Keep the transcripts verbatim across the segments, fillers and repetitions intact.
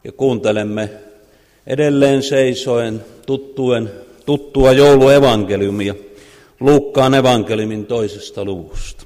Ja kuuntelemme edelleen seisoen tuttuen, tuttua jouluevankeliumia Luukkaan evankeliumin toisesta luvusta.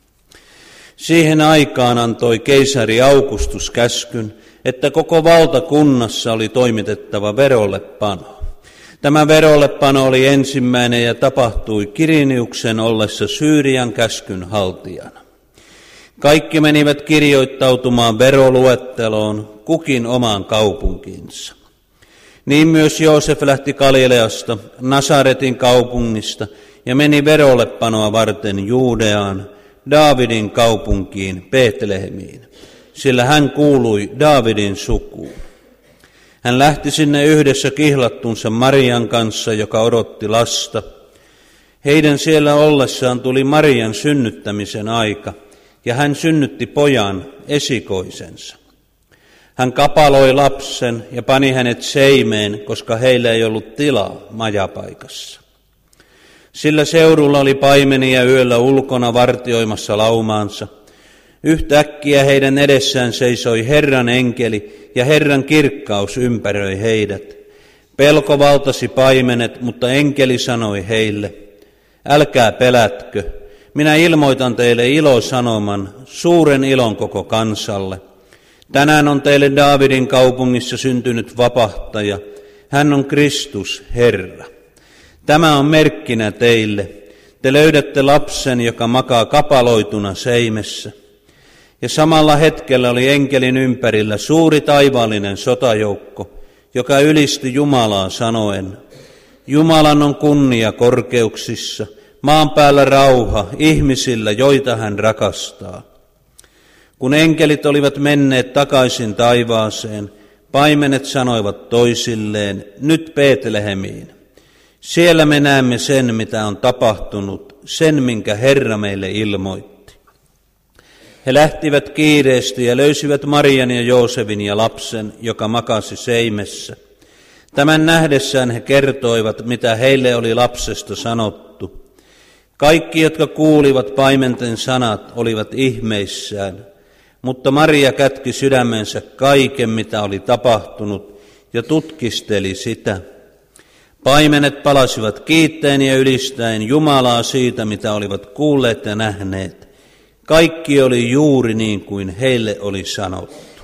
Siihen aikaan antoi keisari Augustus käskyn, että koko valtakunnassa oli toimitettava verollepano. Tämä verollepano oli ensimmäinen ja tapahtui Kiriniuksen ollessa Syyrian käskyn haltijana. Kaikki menivät kirjoittautumaan veroluetteloon, kukin omaan kaupunkiinsa. Niin myös Joosef lähti Galileasta, Nasaretin kaupungista, ja meni verollepanoa varten Juudeaan, Daavidin kaupunkiin, Betlehemiin, sillä hän kuului Daavidin sukuun. Hän lähti sinne yhdessä kihlattunsa Marian kanssa, joka odotti lasta. Heidän siellä ollessaan tuli Marian synnyttämisen aika, ja hän synnytti pojan, esikoisensa. Hän kapaloi lapsen ja pani hänet seimeen, koska heillä ei ollut tilaa majapaikassa. Sillä seudulla oli paimenia yöllä ulkona vartioimassa laumaansa. Yhtäkkiä heidän edessään seisoi Herran enkeli, ja Herran kirkkaus ympäröi heidät. Pelko valtasi paimenet, mutta enkeli sanoi heille, älkää pelätkö, minä ilmoitan teille ilosanoman, suuren ilon koko kansalle. Tänään on teille Daavidin kaupungissa syntynyt vapahtaja, hän on Kristus, Herra. Tämä on merkkinä teille, te löydätte lapsen, joka makaa kapaloituna seimessä. Ja samalla hetkellä oli enkelin ympärillä suuri taivaallinen sotajoukko, joka ylisti Jumalaa sanoen, Jumalan on kunnia korkeuksissa, maan päällä rauha ihmisillä, joita hän rakastaa. Kun enkelit olivat menneet takaisin taivaaseen, paimenet sanoivat toisilleen, nyt Betlehemiin. Siellä me näemme sen, mitä on tapahtunut, sen, minkä Herra meille ilmoitti. He lähtivät kiireesti ja löysivät Marian ja Joosefin ja lapsen, joka makasi seimessä. Tämän nähdessään he kertoivat, mitä heille oli lapsesta sanottu. Kaikki, jotka kuulivat paimenten sanat, olivat ihmeissään, mutta Maria kätki sydämensä kaiken, mitä oli tapahtunut, ja tutkisteli sitä. Paimenet palasivat kiittäen ja ylistäen Jumalaa siitä, mitä olivat kuulleet ja nähneet. Kaikki oli juuri niin kuin heille oli sanottu.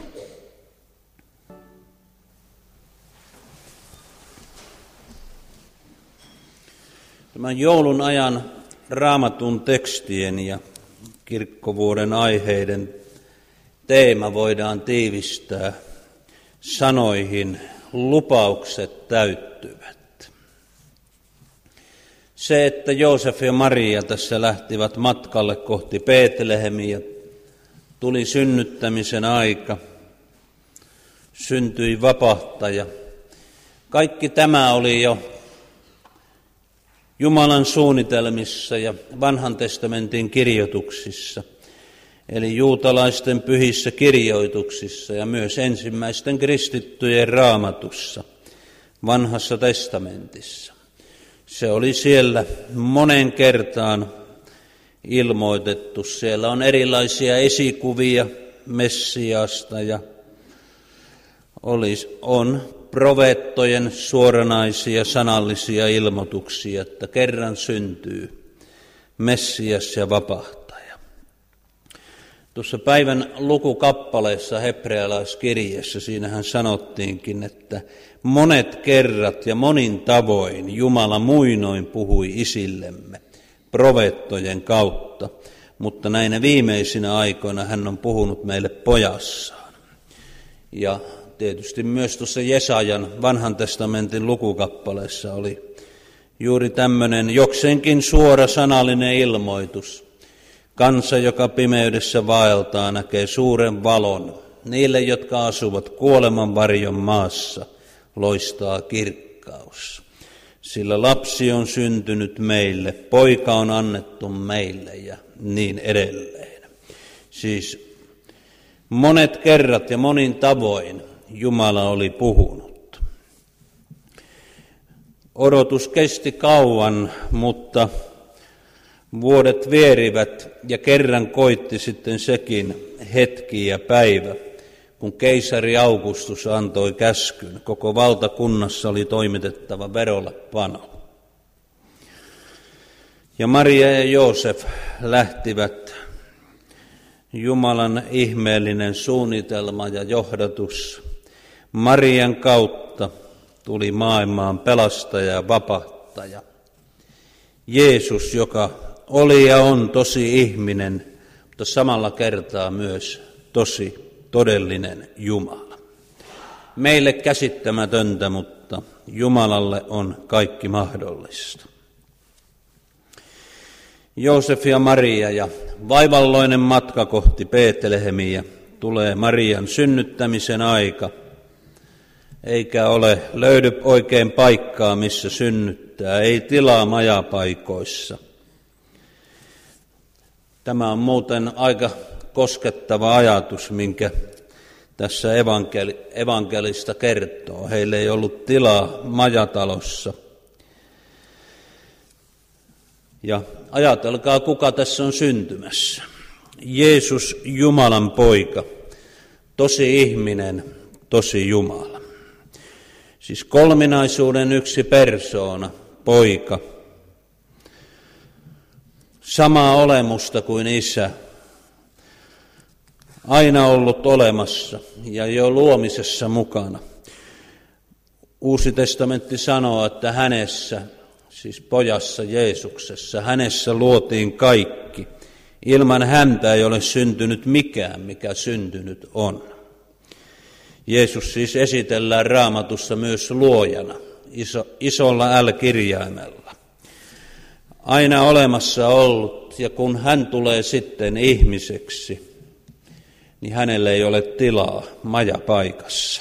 Tämän joulun ajan Raamatun tekstien ja kirkkovuoden aiheiden teema voidaan tiivistää sanoihin lupaukset täyttyvät. Se, että Joosef ja Maria tässä lähtivät matkalle kohti Betlehemiä, tuli synnyttämisen aika, syntyi vapahtaja. Kaikki tämä oli jo Jumalan suunnitelmissa ja vanhan testamentin kirjoituksissa, eli juutalaisten pyhissä kirjoituksissa ja myös ensimmäisten kristittyjen Raamatussa, vanhassa testamentissa. Se oli siellä monen kertaan ilmoitettu. Siellä on erilaisia esikuvia Messiasta ja olisi, on profeettojen suoranaisia sanallisia ilmoituksia, että kerran syntyy Messias ja vapahtaja. Tuossa päivän lukukappaleessa hebrealaiskirjeessä siinähän sanottiinkin, että monet kerrat ja monin tavoin Jumala muinoin puhui isillemme profeettojen kautta, mutta näinä viimeisinä aikoina hän on puhunut meille pojassaan. Ja tietysti myös tuossa Jesajan vanhan testamentin lukukappaleessa oli juuri tämmöinen jokseenkin suora sanallinen ilmoitus. Kansa, joka pimeydessä vaeltaa, näkee suuren valon. Niille, jotka asuvat kuoleman varjon maassa, loistaa kirkkaus. Sillä lapsi on syntynyt meille, poika on annettu meille ja niin edelleen. Siis monet kerrat ja monin tavoin Jumala oli puhunut. Odotus kesti kauan, mutta vuodet vierivät ja kerran koitti sitten sekin hetki ja päivä, kun keisari Augustus antoi käskyn. Koko valtakunnassa oli toimitettava verollepano. Ja Maria ja Joosef lähtivät. Jumalan ihmeellinen suunnitelma ja johdatus. Marian kautta tuli maailmaan pelastaja ja vapahtaja. Jeesus, joka oli ja on tosi ihminen, mutta samalla kertaa myös tosi todellinen Jumala. Meille käsittämätöntä, mutta Jumalalle on kaikki mahdollista. Joosef ja Maria ja vaivalloinen matka kohti Betlehemiä. Tulee Marian synnyttämisen aika, eikä ole löydy oikein paikkaa, missä synnyttää, ei tilaa majapaikoissa. Tämä on muuten aika koskettava ajatus, minkä tässä evankeli- evankelista kertoo. Heille ei ollut tilaa majatalossa. Ja ajatelkaa, kuka tässä on syntymässä. Jeesus, Jumalan poika, tosi ihminen, tosi Jumala. Siis kolminaisuuden yksi persoona, poika. Samaa olemusta kuin isä. Aina ollut olemassa ja jo luomisessa mukana. Uusi testamentti sanoo, että hänessä, siis pojassa Jeesuksessa, hänessä luotiin kaikki. Ilman häntä ei ole syntynyt mikään, mikä syntynyt on. Jeesus siis esitellään Raamatussa myös luojana, iso, isolla L-kirjaimella. Aina olemassa ollut, ja kun hän tulee sitten ihmiseksi, niin hänelle ei ole tilaa majapaikassa.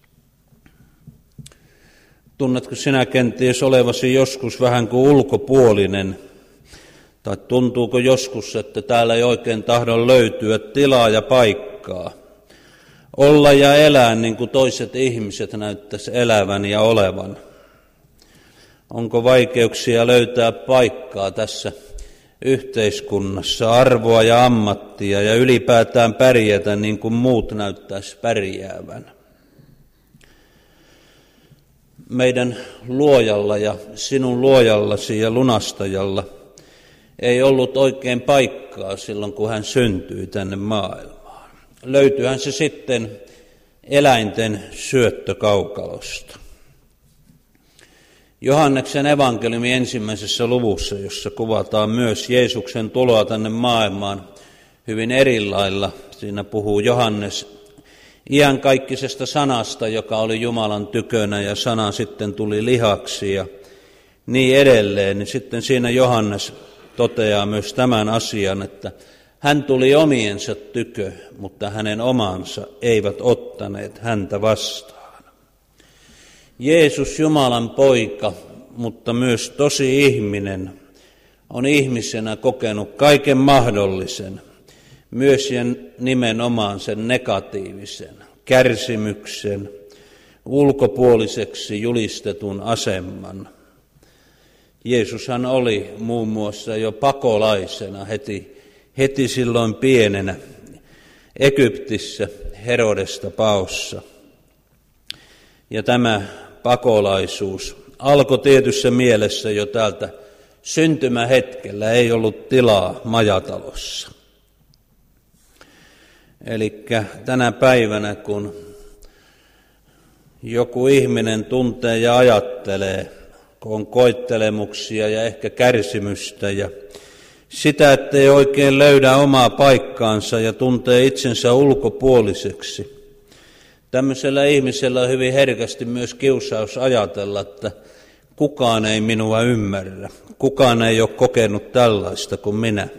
Tunnetko sinä kenties olevasi joskus vähän kuin ulkopuolinen, tai tuntuuko joskus, että täällä ei oikein tahdo löytyä tilaa ja paikkaa? Olla ja elää niin kuin toiset ihmiset näyttäisi elävän ja olevan. Onko vaikeuksia löytää paikkaa tässä yhteiskunnassa, arvoa ja ammattia ja ylipäätään pärjätä niin kuin muut näyttäisi pärjäävän? Meidän luojalla ja sinun luojallasi ja lunastajalla ei ollut oikein paikkaa silloin, kun hän syntyi tänne maailmaan. Löytyyhän se sitten eläinten syöttökaukalosta. Johanneksen evankeliumi ensimmäisessä luvussa, jossa kuvataan myös Jeesuksen tuloa tänne maailmaan hyvin eri lailla. Siinä puhuu Johannes iankaikkisesta sanasta, joka oli Jumalan tykönä ja sana sitten tuli lihaksi ja niin edelleen. Niin sitten siinä Johannes toteaa myös tämän asian, että hän tuli omiensa tykö, mutta hänen omansa eivät ottaneet häntä vastaan. Jeesus, Jumalan poika, mutta myös tosi ihminen, on ihmisenä kokenut kaiken mahdollisen, myös nimenomaan sen negatiivisen, kärsimyksen, ulkopuoliseksi julistetun aseman. Jeesushan oli muun muassa jo pakolaisena heti, heti silloin pienenä Egyptissä Herodesta paossa. Ja tämä pakolaisuus alkoi tietyssä mielessä jo täältä syntymähetkellä, ei ollut tilaa majatalossa. Eli tänä päivänä, kun joku ihminen tuntee ja ajattelee, kun on koettelemuksia ja ehkä kärsimystä ja sitä, ettei oikein löydä omaa paikkaansa ja tuntee itsensä ulkopuoliseksi. Tämmöisellä ihmisellä on hyvin herkästi myös kiusaus ajatella, että kukaan ei minua ymmärrä, kukaan ei ole kokenut tällaista kuin minä.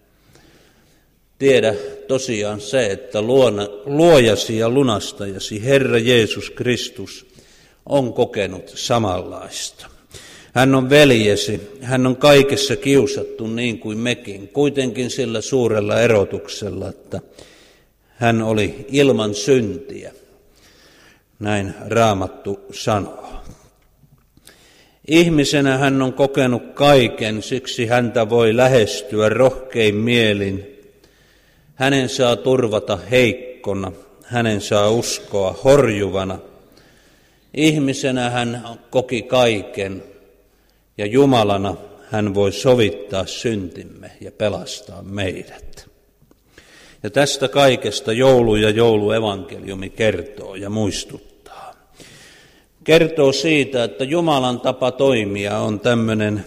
Tiedä tosiaan se, että luona, luojasi ja lunastajasi, Herra Jeesus Kristus, on kokenut samanlaista. Hän on veljesi, hän on kaikessa kiusattu niin kuin mekin, kuitenkin sillä suurella erotuksella, että hän oli ilman syntiä. Näin Raamattu sanoo. Ihmisenä hän on kokenut kaiken, siksi häntä voi lähestyä rohkein mielin. Hänen saa turvata heikkona, hänen saa uskoa horjuvana. Ihmisenä hän koki kaiken ja Jumalana hän voi sovittaa syntimme ja pelastaa meidät. Ja tästä kaikesta joulu ja jouluevankeliumi kertoo ja muistuttaa. Kertoo siitä, että Jumalan tapa toimia on tämmöinen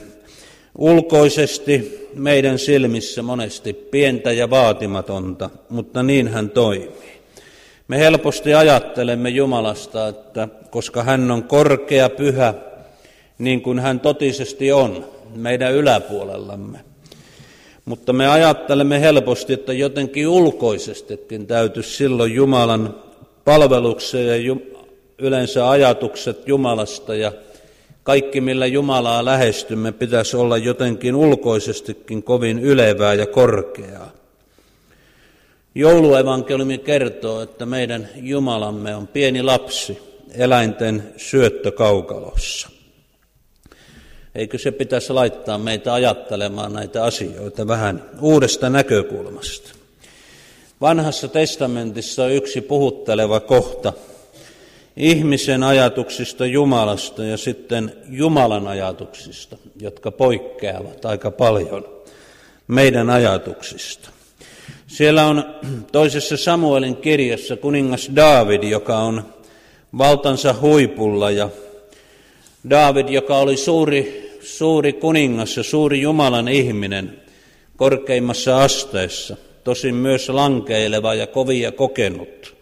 ulkoisesti meidän silmissä monesti pientä ja vaatimatonta, mutta niin hän toimii. Me helposti ajattelemme Jumalasta, että koska hän on korkea, pyhä, niin kuin hän totisesti on meidän yläpuolellamme. Mutta me ajattelemme helposti, että jotenkin ulkoisestikin täytyisi silloin Jumalan palveluksen ja yleensä ajatukset Jumalasta ja kaikki, millä Jumalaa lähestymme, pitäisi olla jotenkin ulkoisestikin kovin ylevää ja korkeaa. Jouluevankeliumi kertoo, että meidän Jumalamme on pieni lapsi eläinten syöttökaukalossa. Eikö se pitäisi laittaa meitä ajattelemaan näitä asioita vähän uudesta näkökulmasta? Vanhassa testamentissa on yksi puhutteleva kohta ihmisen ajatuksista Jumalasta ja sitten Jumalan ajatuksista, jotka poikkeavat aika paljon meidän ajatuksista. Siellä on toisessa Samuelin kirjassa kuningas Daavid, joka on valtansa huipulla, ja Daavid, joka oli suuri, suuri kuningas ja suuri Jumalan ihminen korkeimmassa asteessa, tosin myös lankeileva ja kovia kokenut.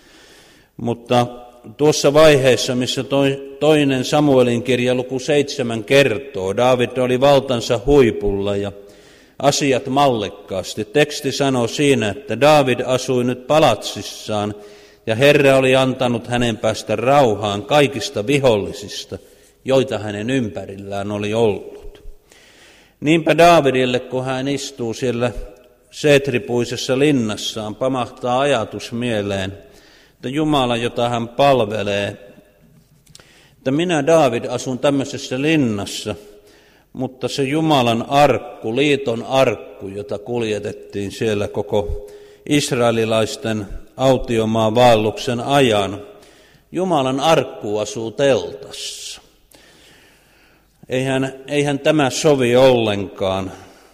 Mutta tuossa vaiheessa, missä toinen Samuelin kirja luku seitsemän kertoo, Daavid oli valtansa huipulla ja asiat mallikkaasti. Teksti sanoo siinä, että Daavid asui nyt palatsissaan ja Herra oli antanut hänen päästä rauhaan kaikista vihollisista, joita hänen ympärillään oli ollut. Niinpä Daavidille, kun hän istuu siellä seetripuisessa linnassaan, pamahtaa ajatus mieleen, että Jumala, jota hän palvelee, että minä Daavid asun tämmöisessä linnassa, mutta se Jumalan arkku, liiton arkku, jota kuljetettiin siellä koko israelilaisten autiomaan vaelluksen ajan, Jumalan arkku asuu teltassa. Eihän, eihän tämä sovi ollenkaan.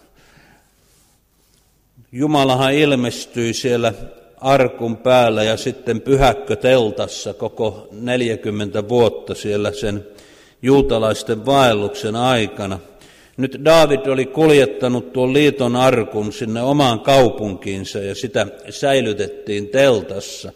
Jumalahan ilmestyi siellä arkun päällä ja sitten pyhäkkö teltassa koko neljäkymmentä vuotta siellä sen juutalaisten vaelluksen aikana. Nyt Daavid oli kuljettanut tuon liiton arkun sinne omaan kaupunkiinsa ja sitä säilytettiin teltassa.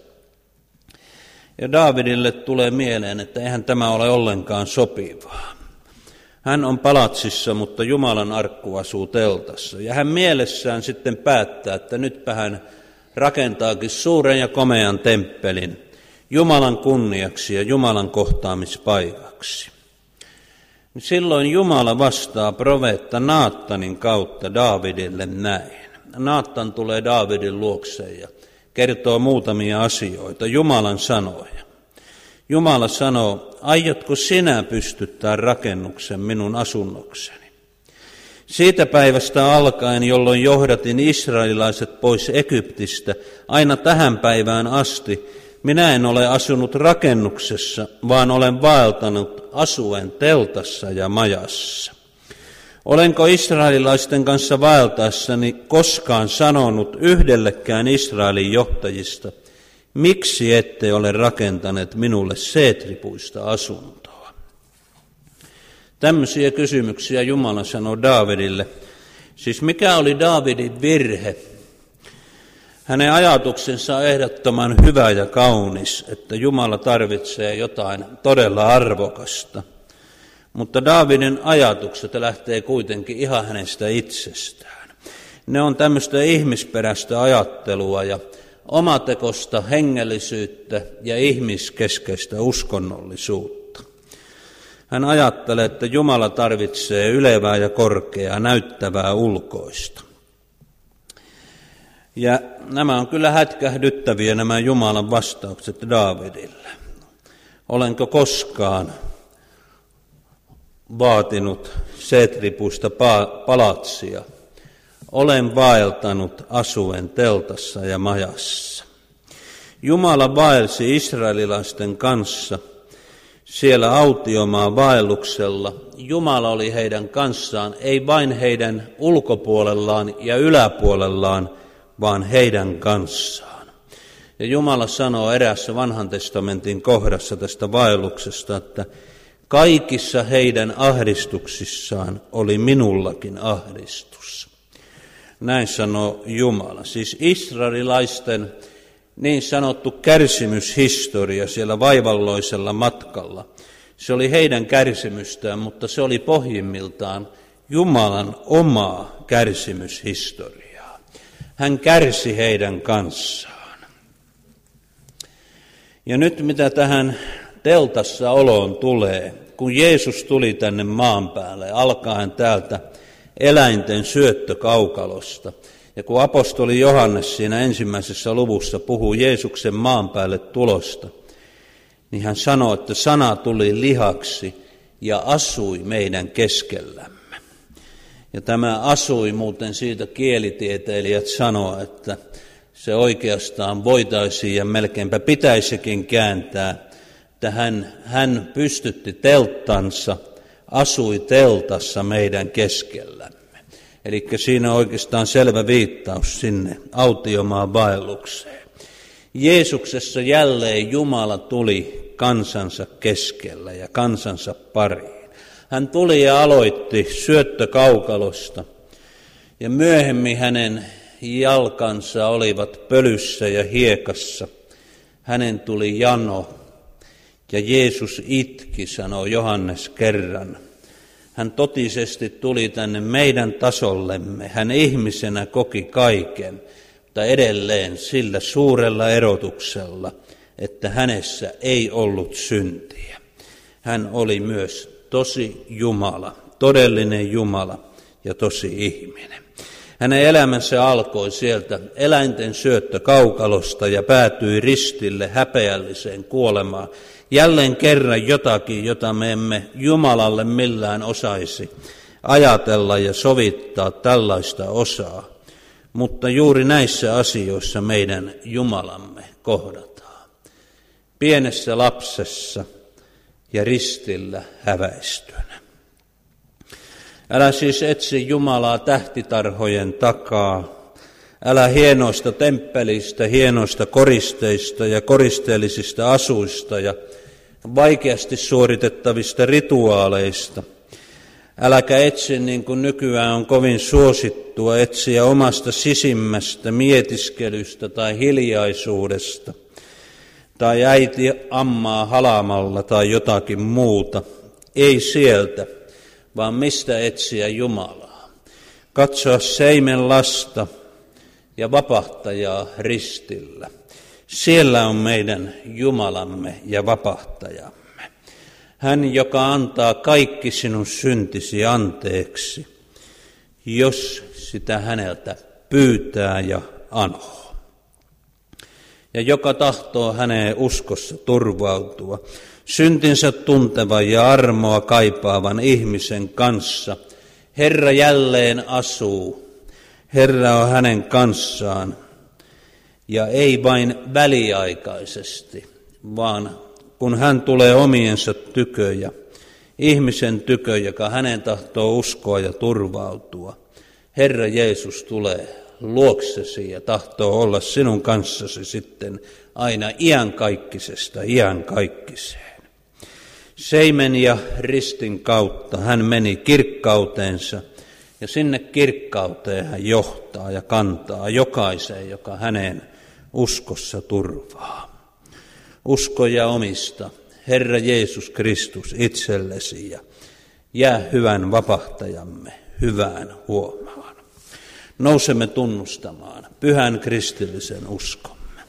Ja Daavidille tulee mieleen, että eihän tämä ole ollenkaan sopivaa. Hän on palatsissa, mutta Jumalan arkku asuu teltassa. Ja hän mielessään sitten päättää, että nytpä hän rakentaakin suuren ja komean temppelin Jumalan kunniaksi ja Jumalan kohtaamispaikaksi. Silloin Jumala vastaa profeetta Naatanin kautta Daavidille näin. Naattan tulee Daavidin luokseen ja kertoo muutamia asioita, Jumalan sanoja. Jumala sanoo, aiotko sinä pystyttää rakennuksen minun asunnokseni? Siitä päivästä alkaen, jolloin johdatin israelilaiset pois Egyptistä, aina tähän päivään asti, minä en ole asunut rakennuksessa, vaan olen vaeltanut asuen teltassa ja majassa. Olenko israelilaisten kanssa vaeltaessani koskaan sanonut yhdellekään Israelin johtajista, miksi ette ole rakentaneet minulle seetripuista asuntoa? Tämmöisiä kysymyksiä Jumala sanoi Daavidille. Siis mikä oli Daavidin virhe? Hänen ajatuksensa on ehdottoman hyvä ja kaunis, että Jumala tarvitsee jotain todella arvokasta. Mutta Daavidin ajatukset lähtee kuitenkin ihan hänestä itsestään. Ne on tämmöistä ihmisperäistä ajattelua ja omatekosta hengellisyyttä ja ihmiskeskeistä uskonnollisuutta. Hän ajattelee, että Jumala tarvitsee ylevää ja korkeaa näyttävää ulkoista. Ja nämä on kyllä hätkähdyttäviä nämä Jumalan vastaukset Daavidille. Olenko koskaan vaatinut seetripuista palatsia? Olen vaeltanut asuen teltassa ja majassa. Jumala vaelsi israelilaisten kanssa siellä autiomaan vaelluksella. Jumala oli heidän kanssaan, ei vain heidän ulkopuolellaan ja yläpuolellaan, vaan heidän kanssaan. Ja Jumala sanoo eräässä vanhan testamentin kohdassa tästä vaelluksesta, että kaikissa heidän ahdistuksissaan oli minullakin ahdistus. Näin sanoo Jumala. Siis israelilaisten niin sanottu kärsimyshistoria siellä vaivalloisella matkalla. Se oli heidän kärsimystään, mutta se oli pohjimmiltaan Jumalan omaa kärsimyshistoriaa. Hän kärsi heidän kanssaan. Ja nyt mitä tähän teltassa oloon tulee, kun Jeesus tuli tänne maan päälle, alkaen täältä eläinten syöttökaukalosta, ja kun apostoli Johannes siinä ensimmäisessä luvussa puhuu Jeesuksen maan päälle tulosta, niin hän sanoo, että sana tuli lihaksi ja asui meidän keskellämme. Ja tämä asui muuten siitä kielitieteilijät sanoo, että se oikeastaan voitaisiin ja melkeinpä pitäisikin kääntää, että hän, hän pystytti telttansa, asui teltassa meidän keskellämme. Eli siinä on oikeastaan selvä viittaus sinne autiomaan vaellukseen. Jeesuksessa jälleen Jumala tuli kansansa keskellä ja kansansa pariin. Hän tuli ja aloitti syöttökaukalosta ja myöhemmin hänen jalkansa olivat pölyssä ja hiekassa. Hänen tuli jano ja Jeesus itki, sanoo Johannes kerran. Hän totisesti tuli tänne meidän tasollemme. Hän ihmisenä koki kaiken, mutta edelleen sillä suurella erotuksella, että hänessä ei ollut syntiä. Hän oli myös tosi Jumala, todellinen Jumala ja tosi ihminen. Hänen elämänsä alkoi sieltä eläinten syöttökaukalosta ja päätyi ristille häpeälliseen kuolemaan. Jälleen kerran jotakin, jota me emme Jumalalle millään osaisi ajatella ja sovittaa tällaista osaa. Mutta juuri näissä asioissa meidän Jumalamme kohdataan. Pienessä lapsessa ja ristillä häväistynä. Älä siis etsi Jumalaa tähtitarhojen takaa. Älä hienoista temppelistä, hienoista koristeista ja koristeellisista asuista ja vaikeasti suoritettavista rituaaleista. Äläkä etsi, niin kuin nykyään on kovin suosittua, etsiä omasta sisimmästä mietiskelystä tai hiljaisuudesta, tai äiti ammaa halaamalla tai jotakin muuta. Ei sieltä, vaan mistä etsiä Jumalaa. Katsoa seimen lasta ja vapahtajaa ristillä. Siellä on meidän Jumalamme ja vapahtajamme. Hän, joka antaa kaikki sinun syntisi anteeksi, jos sitä häneltä pyytää ja anoo. Ja joka tahtoo häneen uskossa turvautua, syntinsä tuntevan ja armoa kaipaavan ihmisen kanssa, Herra jälleen asuu. Herra on hänen kanssaan, ja ei vain väliaikaisesti, vaan kun hän tulee omiensa tykö ja ihmisen tykö, joka hänen tahtoo uskoa ja turvautua. Herra Jeesus tulee luoksesi ja tahtoo olla sinun kanssasi sitten aina iankaikkisesta iankaikkiseen. Seimen ja ristin kautta hän meni kirkkauteensa, ja sinne kirkkauteen hän johtaa ja kantaa jokaiseen, joka hänen uskossa turvaa. Usko ja omista, Herra Jeesus Kristus itsellesi ja jää hyvän vapahtajamme hyvään huomaan. Nousemme tunnustamaan pyhän kristillisen uskomme.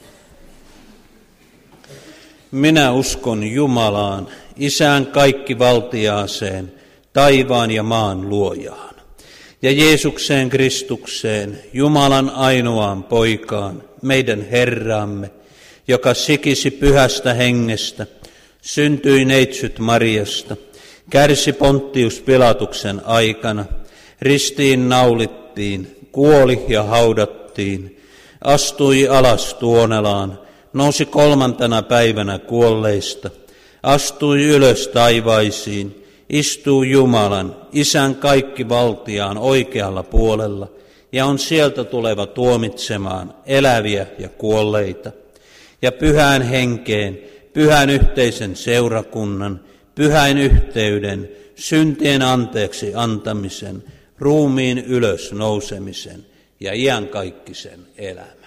Minä uskon Jumalaan, Isään kaikkivaltiaaseen, taivaan ja maan luojaan, ja Jeesukseen Kristukseen, Jumalan ainoaan poikaan, meidän Herramme, joka sikisi pyhästä hengestä, syntyi neitsyt Mariasta, kärsi Ponttius Pilatuksen aikana, ristiin naulittiin, kuoli ja haudattiin, astui alas tuonelaan, nousi kolmantena päivänä kuolleista, astui ylös taivaisiin, istuu Jumalan, Isän kaikki valtiaan oikealla puolella, ja on sieltä tuleva tuomitsemaan eläviä ja kuolleita, ja pyhään henkeen, pyhän yhteisen seurakunnan, pyhän yhteyden, syntien anteeksi antamisen, ruumiin ylös nousemisen ja iankaikkisen elämän.